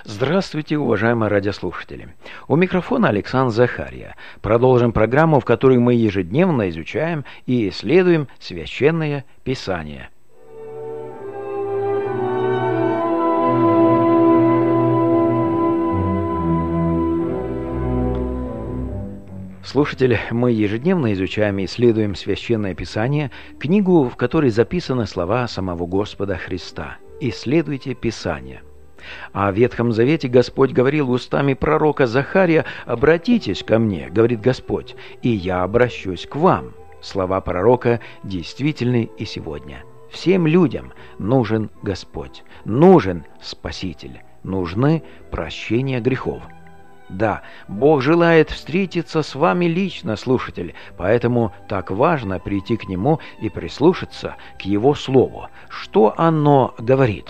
Здравствуйте, уважаемые радиослушатели. У микрофона Александр Захария. Продолжим программу, в которой мы ежедневно изучаем и исследуем Священное Писание. Слушатели, мы ежедневно изучаем и исследуем Священное Писание, книгу, в которой записаны слова самого Господа Христа. Исследуйте Писание. А в Ветхом Завете Господь говорил устами пророка Захария: «Обратитесь ко мне, говорит Господь, и я обращусь к вам». Слова пророка действительны и сегодня. Всем людям нужен Господь, нужен Спаситель, нужны прощения грехов. Да, Бог желает встретиться с вами лично, слушатель, поэтому так важно прийти к Нему и прислушаться к Его Слову. Что оно говорит?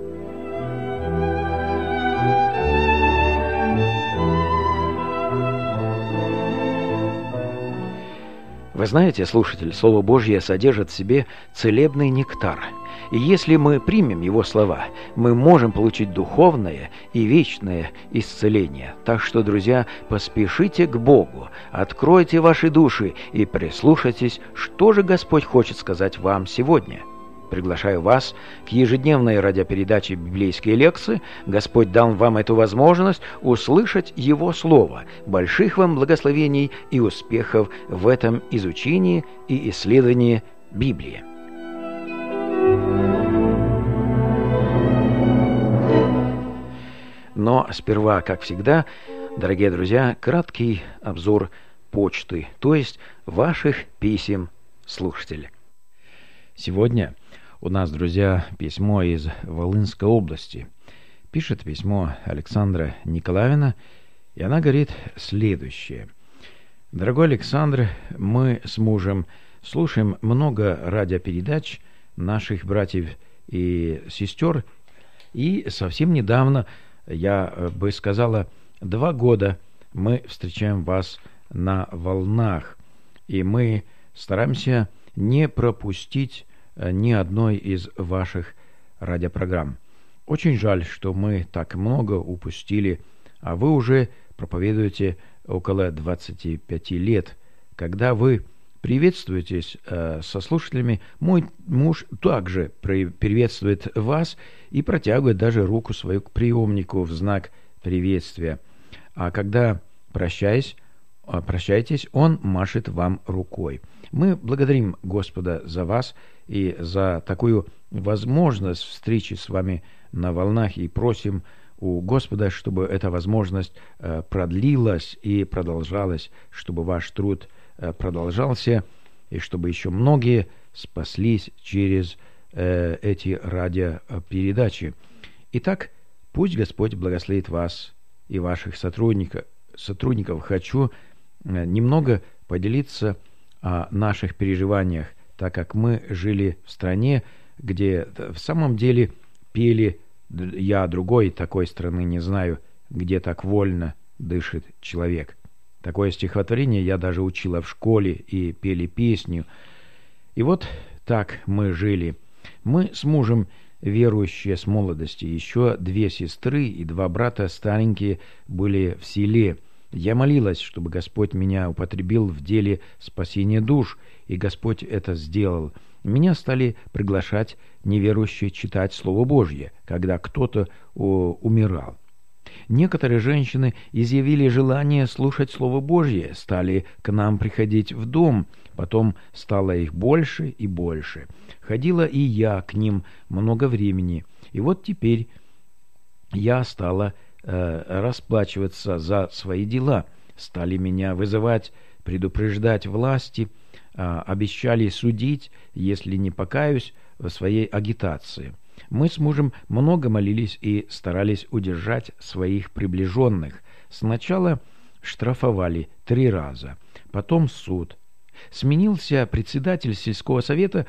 Вы знаете, слушатель, Слово Божье содержит в себе целебный нектар. И если мы примем его слова, мы можем получить духовное и вечное исцеление. Так что, друзья, поспешите к Богу, откройте ваши души и прислушайтесь, что же Господь хочет сказать вам сегодня. Приглашаю вас к ежедневной радиопередаче «Библейские лекции». Господь дал вам эту возможность услышать Его Слово. Больших вам благословений и успехов в этом изучении и исследовании Библии. Но сперва, как всегда, дорогие друзья, краткий обзор почты, то есть ваших писем, слушателей. Сегодня у нас, друзья, письмо из Волынской области. Пишет письмо Александра Николаевна, и она говорит следующее. Дорогой Александр, мы с мужем слушаем много радиопередач наших братьев и сестер, и совсем недавно, я бы сказала, 2 года мы встречаем вас на волнах, и мы стараемся не пропустить ни одной из ваших радиопрограмм. Очень жаль, что мы так много упустили, а вы уже проповедуете около 25 лет. Когда вы приветствуетесь со слушателями, мой муж также приветствует вас и протягивает даже руку свою к приемнику в знак приветствия. А когда прощаетесь, он машет вам рукой. Мы благодарим Господа за вас и за такую возможность встречи с вами на волнах и просим у Господа, чтобы эта возможность продлилась и продолжалась, чтобы ваш труд продолжался и чтобы еще многие спаслись через эти радиопередачи. Итак, пусть Господь благословит вас и ваших сотрудников. Хочу немного поделиться о наших переживаниях, так как мы жили в стране, где в самом деле пели, я другой такой страны не знаю, где так вольно дышит человек. Такое стихотворение я даже учила в школе и пели песню. И вот так мы жили. Мы с мужем верующие с молодости, еще 2 сестры и 2 брата старенькие были в селе. Я молилась, чтобы Господь меня употребил в деле спасения душ, и Господь это сделал. Меня стали приглашать неверующие читать Слово Божье, когда кто-то умирал. Некоторые женщины изъявили желание слушать Слово Божье, стали к нам приходить в дом, потом стало их больше и больше. Ходила и я к ним много времени, и вот теперь я стала расплачиваться за свои дела. Стали меня вызывать, предупреждать власти, обещали судить, если не покаюсь в своей агитации. Мы с мужем много молились и старались удержать своих приближенных. Сначала штрафовали 3 раза, потом суд. Сменился председатель сельского совета,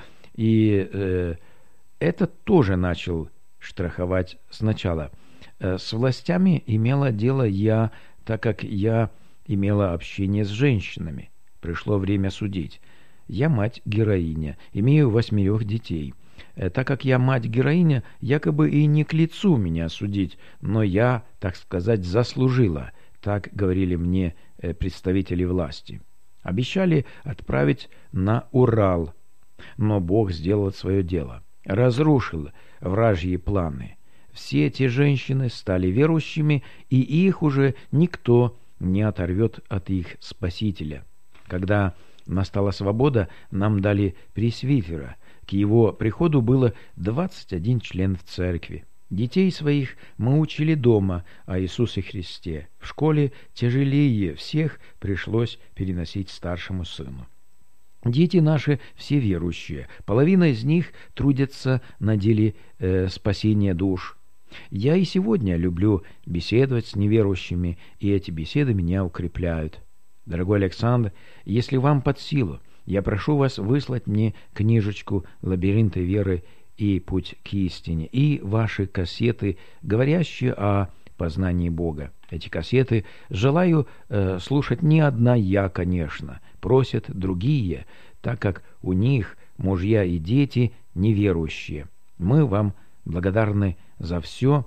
и этот тоже начал штрафовать сначала. С властями имела дело я, так как я имела общение с женщинами. Пришло время судить. Я мать-героиня, имею 8 детей. так как я мать-героиня, якобы и не к лицу меня судить, но я, так сказать, заслужила, так говорили мне представители власти. Обещали отправить на Урал, но Бог сделал свое дело, разрушил вражьи планы. Все эти женщины стали верующими, и их уже никто не оторвет от их Спасителя. Когда настала свобода, нам дали пресвитера. К его приходу было 21 член в церкви. Детей своих мы учили дома о Иисусе Христе. В школе тяжелее всех пришлось переносить старшему сыну. Дети наши все верующие. Половина из них трудятся на деле спасения душ. Я и сегодня люблю беседовать с неверующими, и эти беседы меня укрепляют. Дорогой Александр, если вам под силу, я прошу вас выслать мне книжечку «Лабиринты веры и путь к истине» и ваши кассеты, говорящие о познании Бога. Эти кассеты желаю слушать не одна я, конечно, просят другие, так как у них мужья и дети неверующие. Мы вам благодарны за все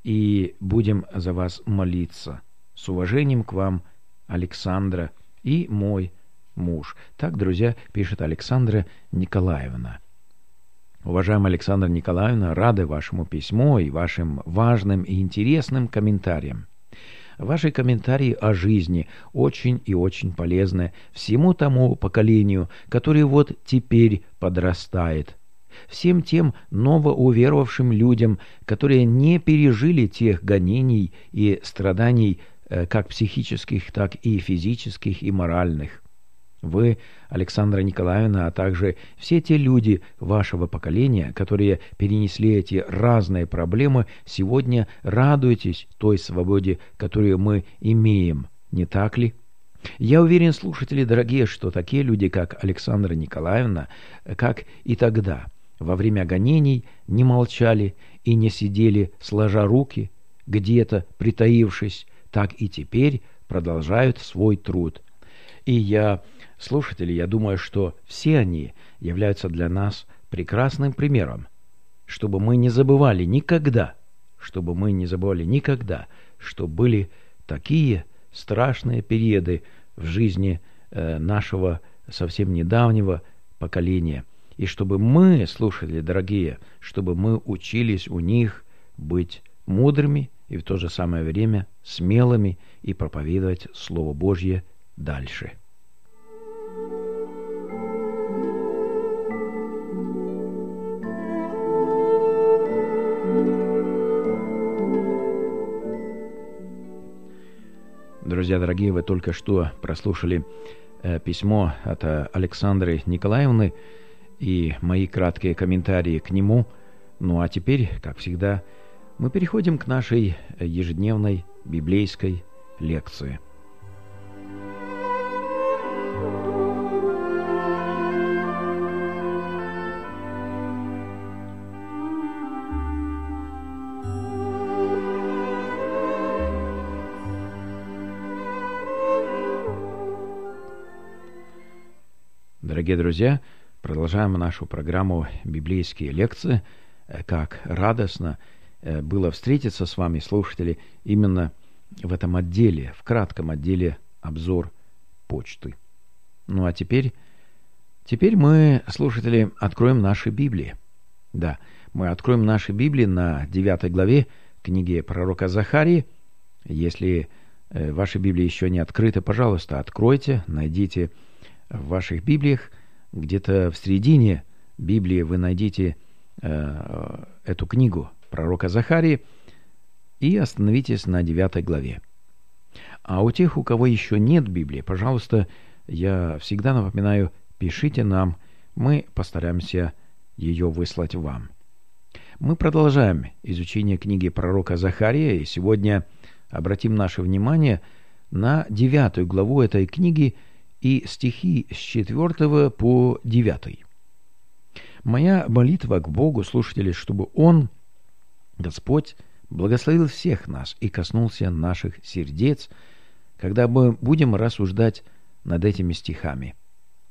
и будем за вас молиться. С уважением к вам, Александра и мой муж. Так, друзья, пишет Александра Николаевна. Уважаемая Александра Николаевна, рады вашему письму и вашим важным и интересным комментариям. Ваши комментарии о жизни очень и очень полезны всему тому поколению, которое вот теперь подрастает. Всем тем новоуверовавшим людям, которые не пережили тех гонений и страданий, как психических, так и физических и моральных. Вы, Александра Николаевна, а также все те люди вашего поколения, которые перенесли эти разные проблемы, сегодня радуетесь той свободе, которую мы имеем, не так ли? Я уверен, слушатели дорогие, что такие люди, как Александра Николаевна, как и тогда, во время гонений, не молчали и не сидели, сложа руки, где-то притаившись, так и теперь продолжают свой труд. И слушатели, я думаю, что все они являются для нас прекрасным примером, чтобы мы не забывали никогда, что были такие страшные периоды в жизни нашего совсем недавнего поколения, и чтобы мы, слушатели дорогие, чтобы мы учились у них быть мудрыми и в то же самое время смелыми и проповедовать Слово Божье дальше. Друзья дорогие, вы только что прослушали письмо от Александры Николаевны и мои краткие комментарии к нему. Ну а теперь, как всегда, мы переходим к нашей ежедневной библейской лекции. Дорогие друзья, продолжаем нашу программу «Библейские лекции». Как радостно было встретиться с вами, слушатели, именно в этом отделе, в кратком отделе «Обзор почты». Ну а теперь мы, слушатели, откроем наши Библии. Да, мы откроем наши Библии на 9 главе книги пророка Захарии. Если ваши Библии еще не открыты, пожалуйста, откройте, найдите в ваших Библиях, где-то в середине Библии вы найдите эту книгу пророка Захарии и остановитесь на 9 главе. А у тех, у кого еще нет Библии, пожалуйста, я всегда напоминаю, пишите нам, мы постараемся ее выслать вам. Мы продолжаем изучение книги пророка Захария, и сегодня обратим наше внимание на 9 главу этой книги и стихи с 4 по 9. Моя молитва к Богу, слушатели, чтобы Он, Господь, благословил всех нас и коснулся наших сердец, когда мы будем рассуждать над этими стихами.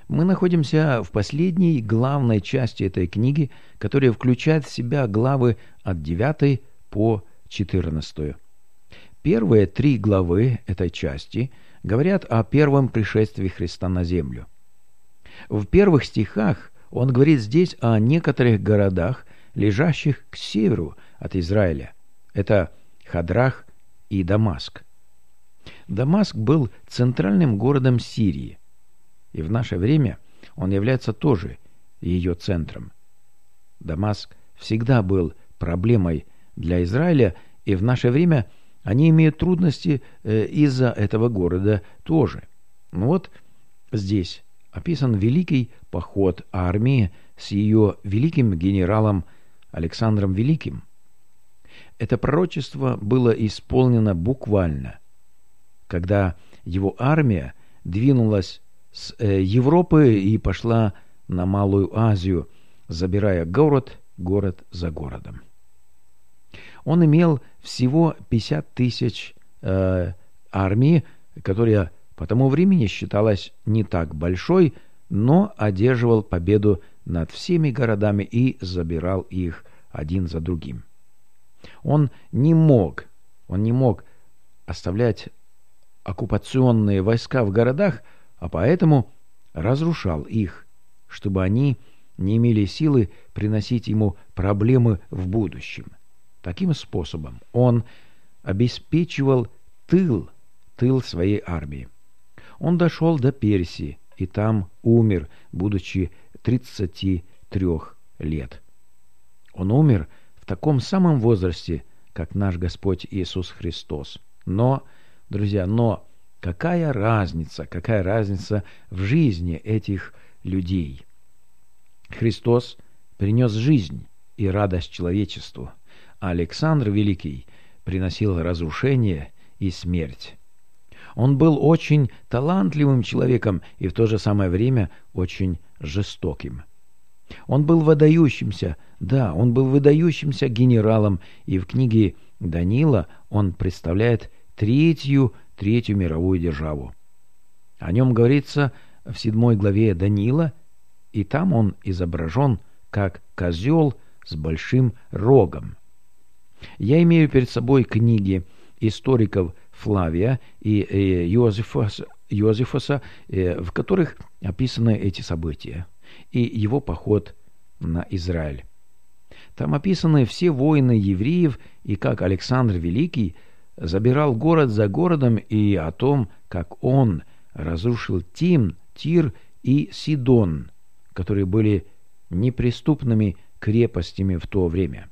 Мы находимся в последней главной части этой книги, которая включает в себя главы от 9 по 14. Первые 3 главы этой части говорят о первом пришествии Христа на землю. В первых стихах он говорит здесь о некоторых городах, лежащих к северу от Израиля. Это Хадрах и Дамаск. Дамаск был центральным городом Сирии, и в наше время он является тоже ее центром. Дамаск всегда был проблемой для Израиля, и в наше время они имеют трудности из-за этого города тоже. Но вот здесь описан великий поход армии с ее великим генералом Александром Великим. Это пророчество было исполнено буквально, когда его армия двинулась с Европы и пошла на Малую Азию, забирая город за городом. Он имел всего 50 тысяч армии, которая по тому времени считалась не так большой, но одерживал победу над всеми городами и забирал их один за другим. Он не мог оставлять оккупационные войска в городах, а поэтому разрушал их, чтобы они не имели силы приносить ему проблемы в будущем. Таким способом он обеспечивал тыл своей армии. Он дошел до Персии и там умер, будучи 33 лет. Он умер в таком самом возрасте, как наш Господь Иисус Христос. Но, друзья, какая разница в жизни этих людей? Христос принес жизнь и радость человечеству, а Александр Великий приносил разрушение и смерть. Он был очень талантливым человеком и в то же самое время очень жестоким. Он был выдающимся генералом, и в книге Даниила он представляет третью мировую державу. О нем говорится в 7 главе Даниила, и там он изображен как козел с большим рогом. Я имею перед собой книги историков Флавия и Иозифоса, в которых описаны эти события и его поход на Израиль. Там описаны все войны евреев и как Александр Великий забирал город за городом, и о том, как он разрушил Тир и Сидон, которые были неприступными крепостями в то время.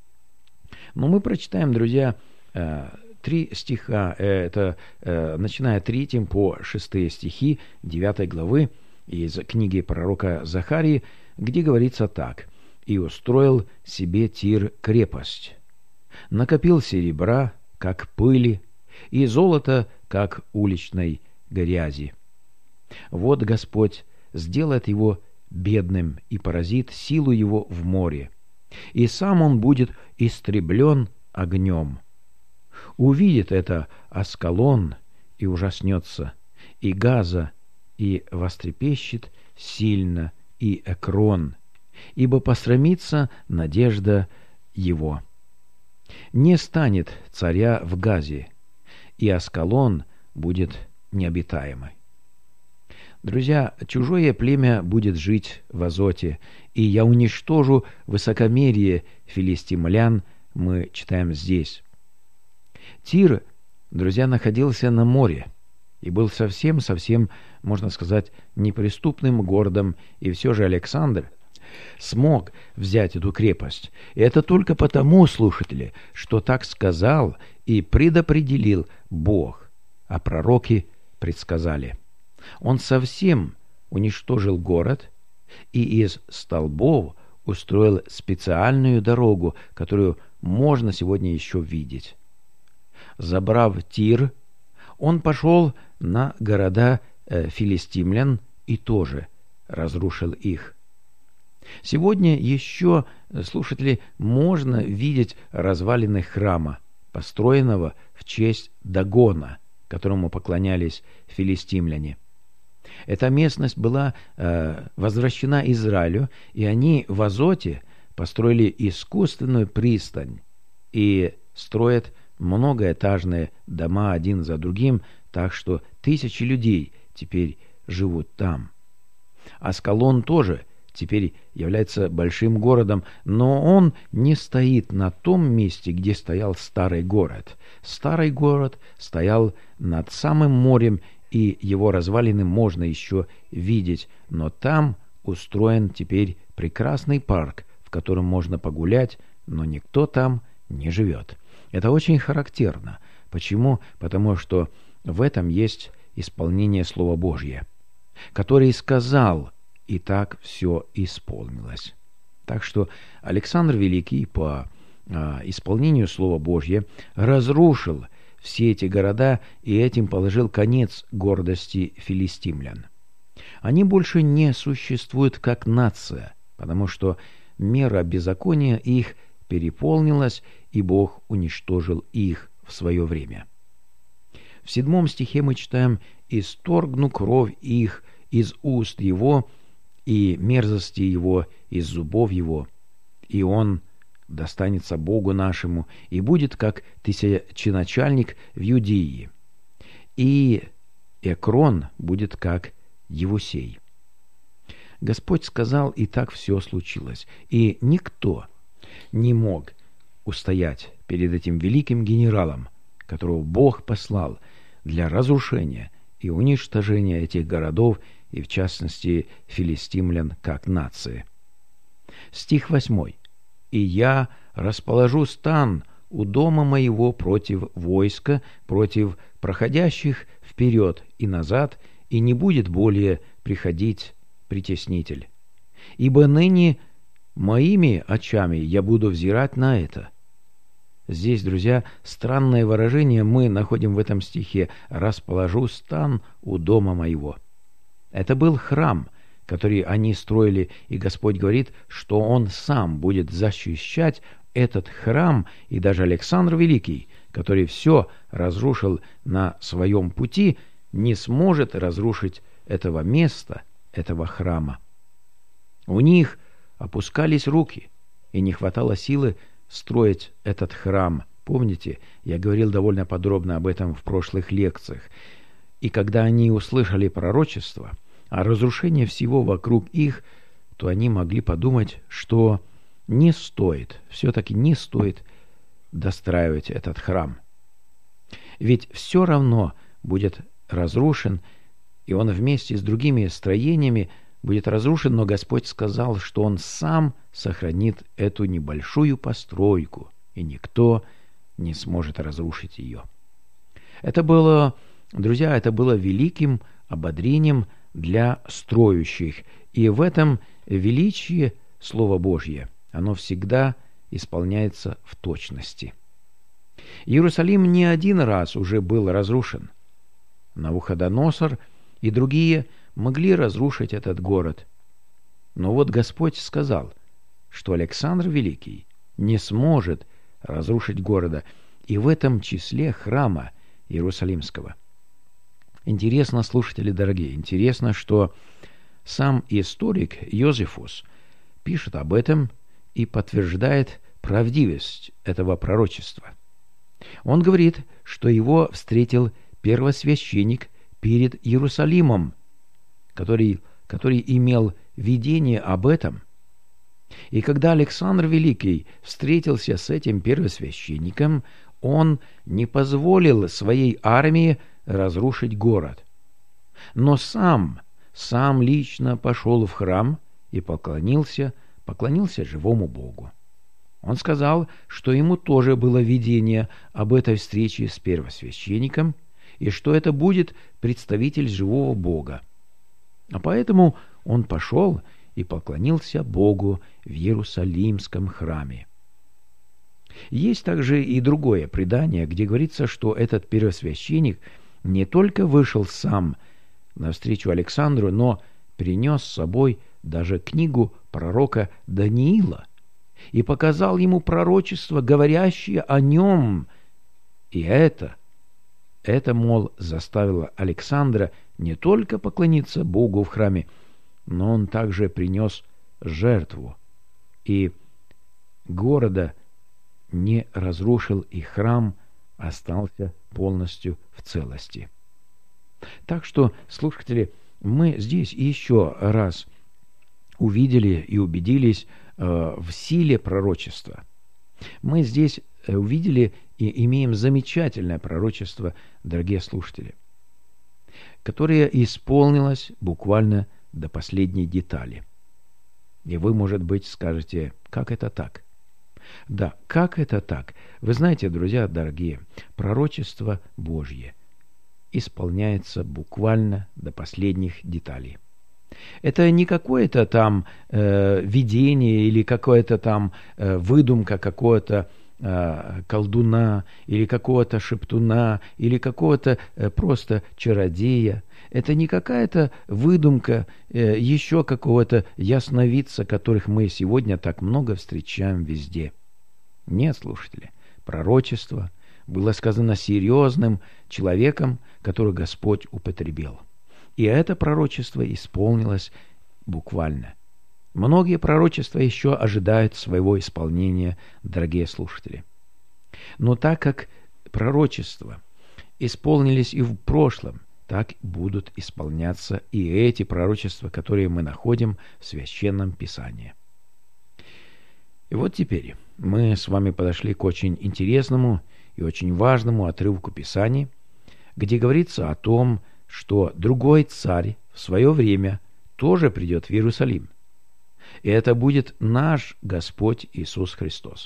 Но мы прочитаем, друзья, 3 стиха, это начиная 3 по 6 стихи 9 главы из книги пророка Захарии, где говорится так: «И устроил себе Тир крепость, накопил серебра, как пыли, и золото, как уличной грязи. Вот Господь сделает его бедным и поразит силу его в море, и сам он будет истреблен огнем. Увидит это Аскалон и ужаснется, и Газа, и вострепещет сильно, и Экрон, ибо посрамится надежда его. Не станет царя в Газе, и Аскалон будет необитаемый». Друзья, чужое племя будет жить в Азоте, и я уничтожу высокомерие филистимлян, мы читаем здесь. Тир, друзья, находился на море и был совсем, можно сказать, неприступным городом, и все же Александр смог взять эту крепость. И это только потому, слушатели, что так сказал и предопределил Бог, а пророки предсказали. Он совсем уничтожил город и из столбов устроил специальную дорогу, которую можно сегодня еще видеть. Забрав Тир, он пошел на города филистимлян и тоже разрушил их. Сегодня еще, слушатели, можно видеть развалины храма, построенного в честь Дагона, которому поклонялись филистимляне. Эта местность была возвращена Израилю, и они в Азоте построили искусственную пристань и строят многоэтажные дома один за другим, так что тысячи людей теперь живут там. Аскалон тоже теперь является большим городом, но он не стоит на том месте, где стоял старый город. Старый город стоял над самым морем, и его развалины можно еще видеть, но там устроен теперь прекрасный парк, в котором можно погулять, но никто там не живет. Это очень характерно. Почему? Потому что в этом есть исполнение Слова Божье, который сказал, и так все исполнилось. Так что Александр Великий по исполнению Слова Божье разрушил все эти города и этим положил конец гордости филистимлян. Они больше не существуют как нация, потому что мера беззакония их переполнилась, и Бог уничтожил их в свое время. В 7 стихе мы читаем: «Исторгну кровь их из уст его, и мерзости его из зубов его, и он достанется Богу нашему, и будет как тысяченачальник в Юдеи, и Экрон будет как Евусей». Господь сказал, и так все случилось, и никто не мог устоять перед этим великим генералом, которого Бог послал для разрушения и уничтожения этих городов, и в частности филистимлян как нации. Стих 8. «И я расположу стан у дома моего против войска, против проходящих вперед и назад, и не будет более приходить притеснитель. Ибо ныне моими очами я буду взирать на это». Здесь, друзья, странное выражение мы находим в этом стихе: «расположу стан у дома моего». Это был храм, который они строили, и Господь говорит, что Он сам будет защищать этот храм, и даже Александр Великий, который все разрушил на своем пути, не сможет разрушить этого места, этого храма. У них опускались руки, и не хватало силы строить этот храм. Помните, я говорил довольно подробно об этом в прошлых лекциях. И когда они услышали пророчество о разрушении всего вокруг их, то они могли подумать, что не стоит, все-таки не стоит достраивать этот храм. Ведь все равно будет разрушен, и он вместе с другими строениями будет разрушен, но Господь сказал, что Он сам сохранит эту небольшую постройку, и никто не сможет разрушить ее. Это было, друзья, это было великим ободрением для строящих, и в этом величие Слова Божье, оно всегда исполняется в точности. Иерусалим не один раз уже был разрушен. Навуходоносор и другие могли разрушить этот город. Но вот Господь сказал, что Александр Великий не сможет разрушить города, и в этом числе храма Иерусалимского. Интересно, слушатели дорогие, интересно, что сам историк Йозефус пишет об этом и подтверждает правдивость этого пророчества. Он говорит, что его встретил первосвященник перед Иерусалимом, который имел видение об этом. И когда Александр Великий встретился с этим первосвященником, он не позволил своей армии разрушить город, но сам лично пошел в храм и поклонился живому Богу. Он сказал, что ему тоже было видение об этой встрече с первосвященником, и что это будет представитель живого Бога. А поэтому он пошел и поклонился Богу в Иерусалимском храме. Есть также и другое предание, где говорится, что этот первосвященник не только вышел сам навстречу Александру, но принес с собой даже книгу пророка Даниила и показал ему пророчество, говорящее о нем. И это, мол, заставило Александра не только поклониться Богу в храме, но он также принес жертву, и города не разрушил, и храм остался полностью в целости. Так что, слушатели, мы здесь еще раз увидели и убедились в силе пророчества. Мы здесь увидели и имеем замечательное пророчество, дорогие слушатели, которое исполнилось буквально до последней детали. И вы, может быть, скажете, как это так? Да, как это так? Вы знаете, друзья дорогие, пророчество Божье исполняется буквально до последних деталей. Это не какое-то там видение или какое-то там выдумка какого-то колдуна или какого-то шептуна или какого-то просто чародея. Это не какая-то выдумка еще какого-то ясновидца, которых мы сегодня так много встречаем везде. Нет, слушатели, пророчество было сказано серьезным человеком, который Господь употребил. И это пророчество исполнилось буквально. Многие пророчества еще ожидают своего исполнения, дорогие слушатели. Но так как пророчества исполнились и в прошлом, так будут исполняться и эти пророчества, которые мы находим в Священном Писании. И вот теперь мы с вами подошли к очень интересному и очень важному отрывку Писания, где говорится о том, что другой царь в свое время тоже придет в Иерусалим. И это будет наш Господь Иисус Христос.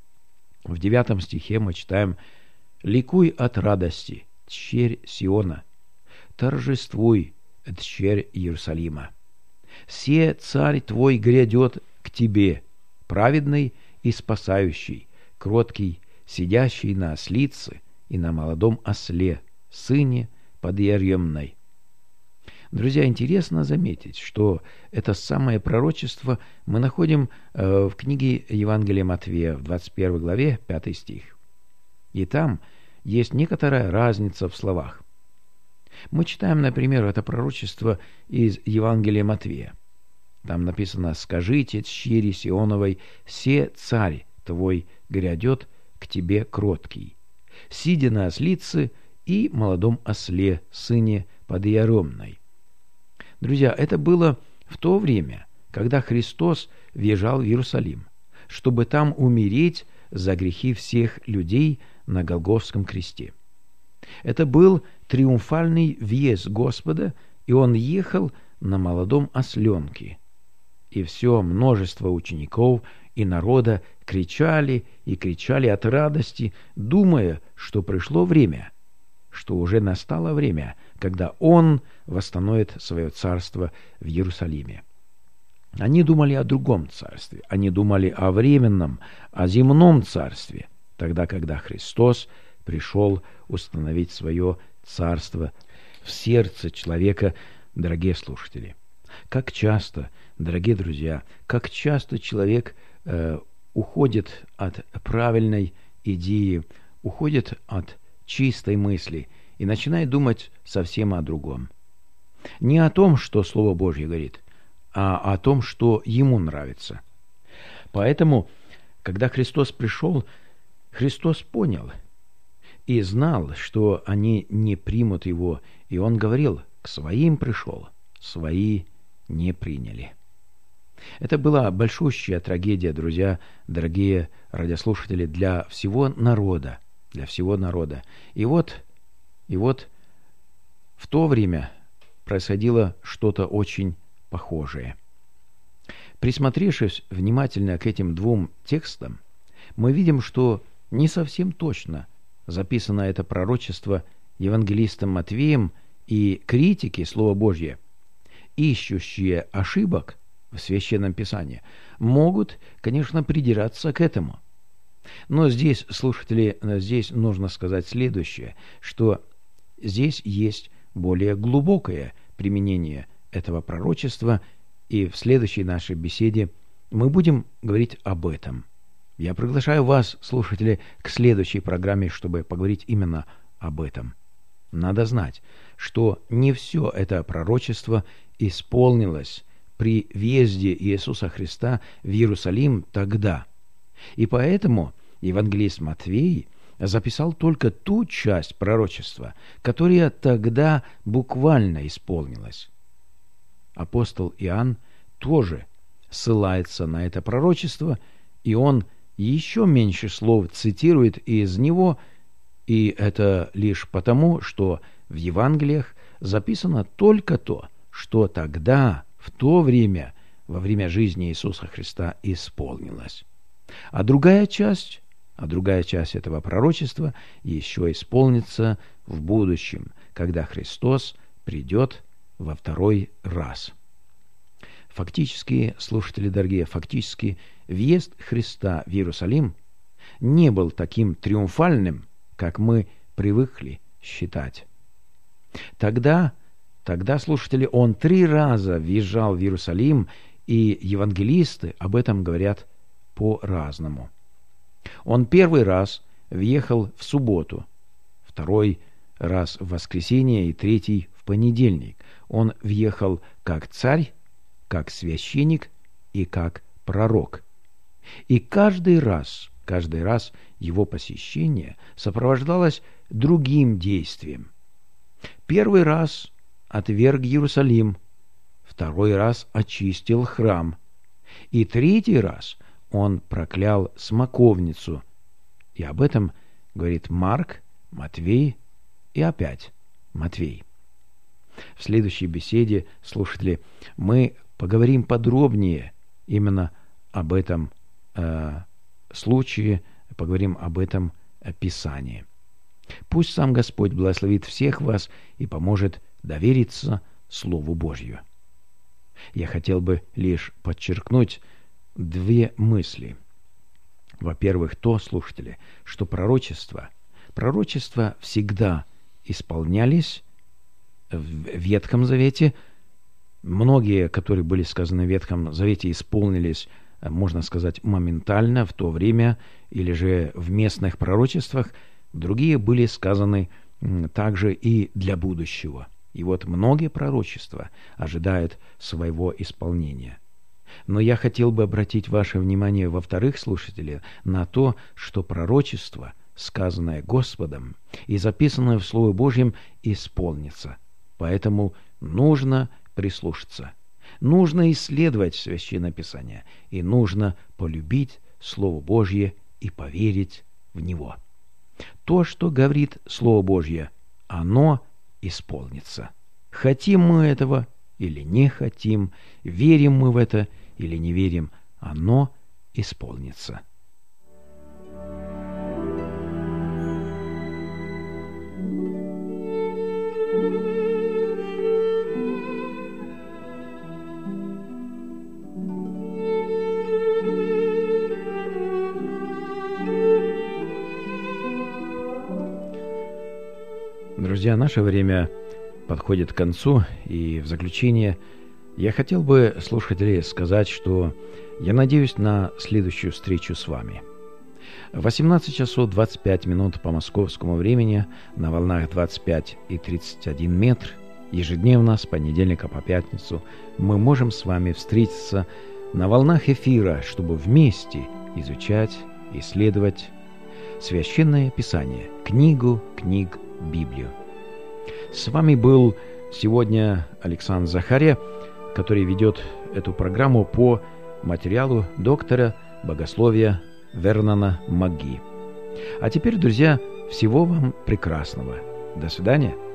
В 9 стихе мы читаем: «Ликуй от радости, дщерь Сиона, торжествуй, дщерь Иерусалима. Се царь твой грядет к тебе, праведный и спасающий, кроткий, сидящий на ослице и на молодом осле, сыне подъеремной». Друзья, интересно заметить, что это самое пророчество мы находим в книге Евангелия Матфея в 21 главе, 5 стих. И там есть некоторая разница в словах. Мы читаем, например, это пророчество из Евангелия Матфея. Там написано: «Скажите дщери Сионовой, се царь твой грядет к тебе кроткий, сидя на ослице и молодом осле, сыне подъеремной». Друзья, это было в то время, когда Христос въезжал в Иерусалим, чтобы там умереть за грехи всех людей на Голгофском кресте. Это был триумфальный въезд Господа, и Он ехал на молодом осленке. И все множество учеников и народа кричали и кричали от радости, думая, что пришло время, что уже настало время, когда Он восстановит свое царство в Иерусалиме. Они думали о другом царстве, они думали о временном, о земном царстве, тогда, когда Христос пришел установить свое царство в сердце человека, дорогие слушатели. Как часто, дорогие друзья, как часто человек уходит от правильной идеи, уходит от чистой мысли и начинает думать совсем о другом. Не о том, что Слово Божье говорит, а о том, что ему нравится. Поэтому, когда Христос пришел, Христос понял и знал, что они не примут Его, и Он говорил: «К своим пришел, свои не приняли». Это была большущая трагедия, друзья, дорогие радиослушатели, для всего народа, для всего народа. И вот в то время происходило что-то очень похожее. Присмотревшись внимательно к этим двум текстам, мы видим, что не совсем точно записано это пророчество евангелистом Матвеем, и критики Слова Божье, ищущие ошибок в Священном Писании, могут, конечно, придираться к этому. Но здесь, слушатели, здесь нужно сказать следующее, что здесь есть более глубокое применение этого пророчества, и в следующей нашей беседе мы будем говорить об этом. Я приглашаю вас, слушатели, к следующей программе, чтобы поговорить именно об этом. надо знать, что не все это пророчество исполнилось при въезде Иисуса Христа в Иерусалим тогда. И поэтому евангелист Матфей записал только ту часть пророчества, которая тогда буквально исполнилась. Апостол Иоанн тоже ссылается на это пророчество, и он еще меньше слов цитирует из него, и это лишь потому, что в Евангелиях записано только то, что тогда, в то время, во время жизни Иисуса Христа исполнилось. А другая часть этого пророчества еще исполнится в будущем, когда Христос придет во второй раз. Фактически, слушатели дорогие, въезд Христа в Иерусалим не был таким триумфальным, как мы привыкли считать. Тогда, слушатели, он 3 раза въезжал в Иерусалим, и евангелисты об этом говорят по-разному. Он 1 раз въехал в субботу, 2 раз в воскресенье и 3 в понедельник. Он въехал как царь, как священник и как пророк. И каждый раз его посещение сопровождалось другим действием. 1 раз отверг Иерусалим, 2 раз очистил храм, и 3 раз он проклял смоковницу. И об этом говорит Марк, Матвей и опять Матвей. В следующей беседе, слушатели, мы поговорим подробнее именно об этом случае, поговорим об этом Писании. Пусть сам Господь благословит всех вас и поможет довериться Слову Божью. Я хотел бы лишь подчеркнуть 2 мысли. Во-первых, слушатели, что пророчества всегда исполнялись в Ветхом Завете. Многие, которые были сказаны в Ветхом Завете, исполнились, можно сказать, моментально в то время, или же в местных пророчествах. Другие были сказаны также и для будущего. И вот многие пророчества ожидают своего исполнения. Но я хотел бы обратить ваше внимание, во-вторых, слушатели, на то, что пророчество, сказанное Господом и записанное в Слове Божьем, исполнится. Поэтому нужно прислушаться. Нужно исследовать Священное Писание, и нужно полюбить Слово Божье и поверить в него. То, что говорит Слово Божье, оно исполнится. Хотим мы этого или не хотим, верим мы в это или не верим, оно исполнится. Друзья, наше время подходит к концу, и в заключение я хотел бы, слушатели, сказать, что я надеюсь на следующую встречу с вами. В 18 часов 25 минут по московскому времени на волнах 25 и 31 метр ежедневно с понедельника по пятницу мы можем с вами встретиться на волнах эфира, чтобы вместе изучать, исследовать Священное Писание, книгу книг, Библию. С вами был сегодня Александр Захария, который ведет эту программу по материалу доктора богословия Вернона Маги. А теперь, друзья, всего вам прекрасного. До свидания.